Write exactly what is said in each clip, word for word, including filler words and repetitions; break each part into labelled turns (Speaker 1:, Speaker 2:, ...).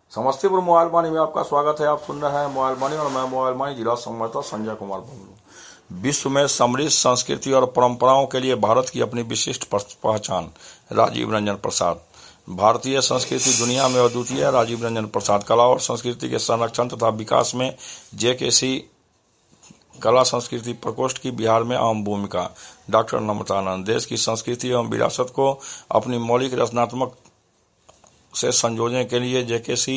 Speaker 1: Samastipur mobile वाणी में आपका स्वागत है। आप सुन रहे हैं मोबाइल वाणी और मैं मोबाइल वाणी जिला संवाददाता संजय कुमार बबलू। विश्व में समृद्ध संस्कृति और परंपराओं के लिए भारत की अपनी विशिष्ट पहचान, राजीव रंजन प्रसाद। भारतीय संस्कृति दुनिया में अद्वितीय है। राजीव रंजन प्रसाद। कला और संस्कृति के संरक्षण तथा विकास में जेकेसी कला संस्कृति प्रकोष्ठ की बिहार में अहम भूमिका। डॉक्टर नमतानंद। देश की संस्कृति एवं विरासत को अपनी मौलिक रचनात्मक से संयोजन के लिए जेकेसी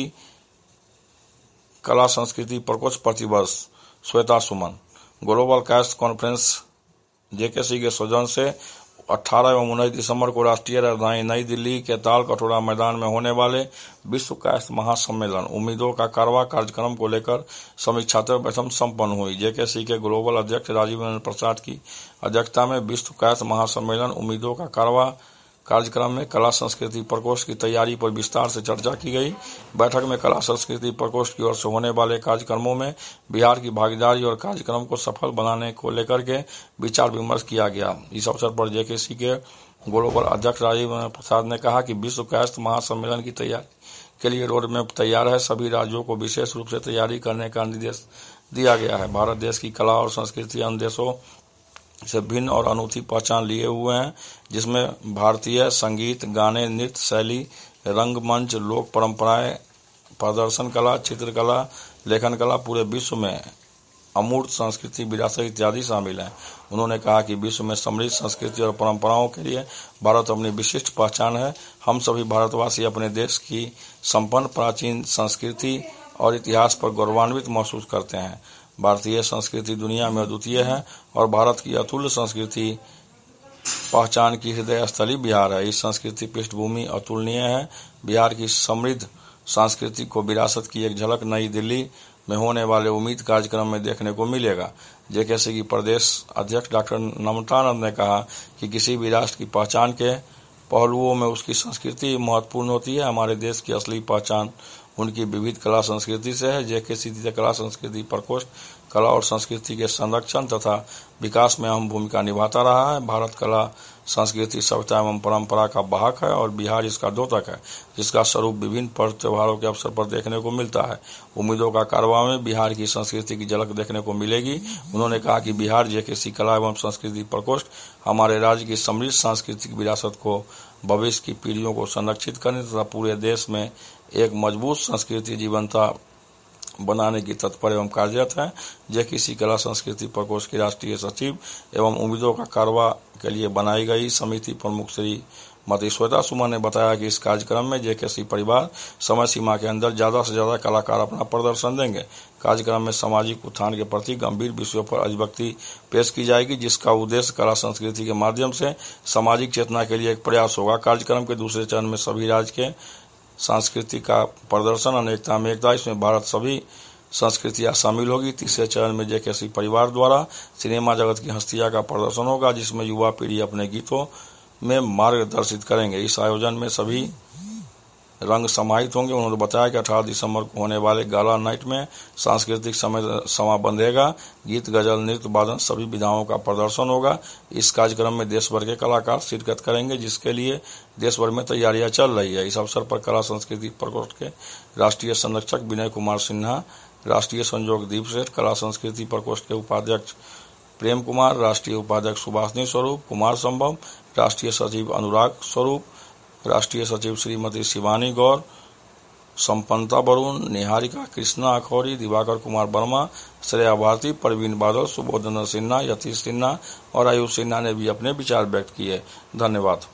Speaker 1: कला संस्कृति प्रकोष्ठ प्रतिवर्ष। Shweta Suman. Global caste conference JKC के सौजन्य से अठारह एवं उन्नीस दिसंबर को राष्ट्रीय राजधानी नई दिल्ली के ताल कटोरा मैदान में होने वाले विश्व कास्ट महासम्मेलन उम्मीदों का कारवा कार्यक्रम को लेकर समीक्षात्मक बैठक संपन्न हुई। जेकेसी के ग्लोबल अध्यक्ष राजीव रंजन प्रसाद की अध्यक्षता में विश्व कास्ट महासम्मेलन उम्मीदों का कारवा कार्यक्रम में कला संस्कृति प्रकोष्ठ की तैयारी पर विस्तार से चर्चा की गई। बैठक में कला संस्कृति प्रकोष्ठ की ओर से होने वाले कार्यक्रमों में बिहार की भागीदारी और कार्यक्रम को सफल बनाने को लेकर के विचार विमर्श किया गया। इस अवसर पर जेकेसी के ग्लोबल अध्यक्ष राजीव प्रसाद ने कहा कि विश्व कास्ट महासम्मेलन की तैयारी के लिए रोड मैप तैयार है। सभी राज्यों को विशेष रूप से तैयारी करने का निर्देश दिया गया है। भारत देश की कला और संस्कृति अन्य देशों से भिन्न और अनूठी पहचान लिए हुए हैं, जिसमें भारतीय संगीत, गाने, नृत्य शैली, रंगमंच, लोक परंपराएं, प्रदर्शन कला, चित्रकला, लेखन कला पूरे विश्व में अमूर्त संस्कृति विरासत इत्यादि शामिल हैं। उन्होंने कहा कि विश्व में समृद्ध संस्कृति और परंपराओं के लिए भारत अपनी विशिष्ट पहचान है। हम सभी भारतवासी अपने देश की संपन्न प्राचीन संस्कृति और इतिहास पर गौरवान्वित महसूस करते हैं। भारतीय संस्कृति दुनिया में अद्वितीय है और भारत की अतुल्य संस्कृति पहचान की हृदय स्थली बिहार है। इस संस्कृति पृष्ठभूमि अतुलनीय है। बिहार की समृद्ध संस्कृति को विरासत की एक झलक नई दिल्ली में होने वाले उम्मीद कार्यक्रम में देखने को मिलेगा। जेकेसी की प्रदेश अध्यक्ष डॉक्टर नमतानंद ने कहा कि किसी भी राष्ट्र की पहचान के पहलुओं में उसकी संस्कृति महत्वपूर्ण होती है। हमारे देश की असली पहचान उनकी विविध कला संस्कृति से है। जेकेसी कला संस्कृति प्रकोष्ठ कला और संस्कृति के संरक्षण तथा विकास में अहम भूमिका निभाता रहा है। भारत कला संस्कृति सभ्यता एवं परंपरा का वाहक है और बिहार इसका द्योतक है, जिसका स्वरूप विभिन्न पर्व त्योहारों के अवसर पर देखने को मिलता है। उम्मीदों का कारवा में बिहार की संस्कृति की झलक देखने को मिलेगी। उन्होंने कहा कि बिहार जेकेसी कला एवं संस्कृति प्रकोष्ठ हमारे राज्य की समृद्ध सांस्कृतिक विरासत को भविष्य की पीढ़ियों को संरक्षित करने तथा पूरे देश में एक मजबूत संस्कृति जीवंता बनाने की तत्पर एवं कार्यरत है। जेकेसी कला संस्कृति प्रकोष्ठ की राष्ट्रीय सचिव एवं उम्मीदों का कारवा के लिए बनाई गई समिति प्रमुख श्रीमती श्वेता सुमन ने बताया कि इस कार्यक्रम में जेकेसी परिवार समय सीमा के अंदर ज्यादा से ज्यादा कलाकार अपना प्रदर्शन देंगे। कार्यक्रम में सामाजिक उत्थान के प्रति गंभीर विषयों पर अभिव्यक्ति पेश की जाएगी, जिसका उद्देश्य कला संस्कृति के माध्यम से सामाजिक चेतना के लिए एक प्रयास होगा। कार्यक्रम के दूसरे चरण में सभी राज्य के संस्कृति का प्रदर्शन, अनेकता में एकता, इसमें भारत सभी संस्कृतियां शामिल होगी। तीसरे चरण में जेकेसी परिवार द्वारा सिनेमा जगत की हस्तियां का प्रदर्शन होगा, जिसमें युवा पीढ़ी अपने गीतों में मार्गदर्शित करेंगे। इस आयोजन में सभी रंग समाहित होंगे। उन्होंने बताया कि अठारह दिसंबर को होने वाले गाला नाइट में सांस्कृतिक समा बंधेगा। गीत, गजल, नृत्य, वादन सभी विधाओं का प्रदर्शन होगा। इस कार्यक्रम में देश भर के कलाकार शिरकत करेंगे, जिसके लिए देश भर में तैयारियां चल रही है। इस अवसर पर कला संस्कृति प्रकोष्ठ के राष्ट्रीय संरक्षक विनय कुमार सिन्हा, राष्ट्रीय संयोजक दीप सेठ, कला संस्कृति प्रकोष्ठ के उपाध्यक्ष प्रेम कुमार, राष्ट्रीय उपाध्यक्ष सुभाषिनी स्वरूप, कुमार संभव, राष्ट्रीय सचिव अनुराग स्वरूप, राष्ट्रीय सचिव श्रीमती शिवानी गौर, संपन्नता वरुण, निहारिका कृष्णा अखौरी, दिवाकर कुमार वर्मा, श्रेया भारती, परवीन बादल, सुबोधन सिन्हा, यतीश सिन्हा और आयुष सिन्हा ने भी अपने विचार व्यक्त किए। धन्यवाद।